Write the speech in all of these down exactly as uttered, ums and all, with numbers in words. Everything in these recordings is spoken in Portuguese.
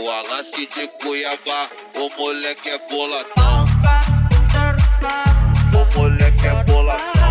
Wallace de Cuiabá, o moleque é boladão. O moleque é boladão.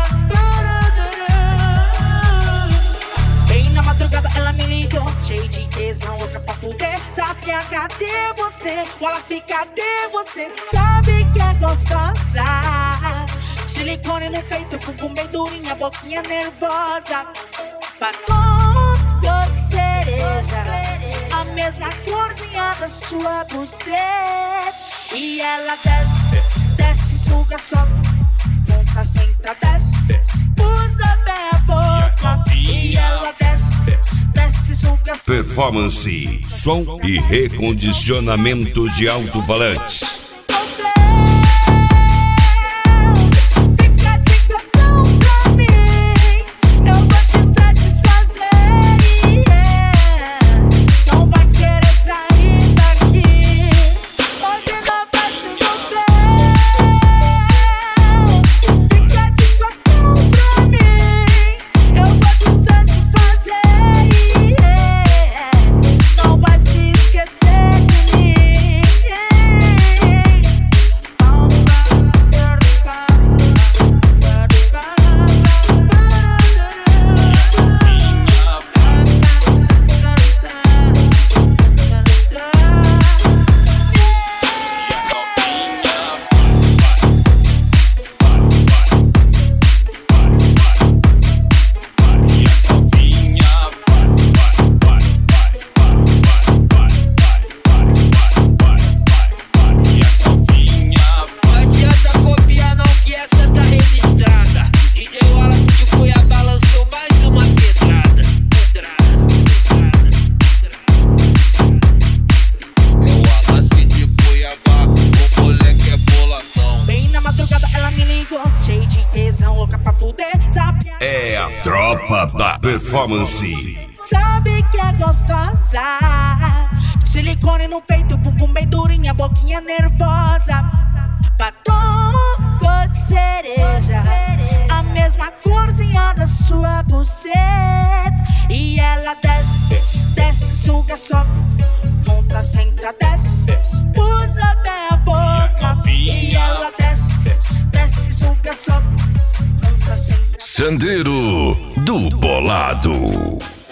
Bem na madrugada ela me ligou, cheio de tesão, louca pra fuder. Sapinha, cadê você? Wallace, cadê você? Sabe que é gostosa, silicone no peito, bumbum bem durinha, boquinha nervosa. Batom cor de cereja, a mesma corzinha da sua buceta. E ela desce, desce, suga, sobe, monta, senta, desce, usa bem a boca. E ela desce, desce, suga, sobe. Performance, som e recondicionamento de alto-falantes. É a tropa da performance. Sabe que é gostosa, silicone no peito, bumbum bem durinha, boquinha nervosa. Batom cor de cereja, a mesma corzinha da sua buceta. E ela desce, desce, suga, sobe, monta, senta, desce, usa bem a boca. E ela desce, desce, suga, sobe, monta, senta. Sandero do Bolado.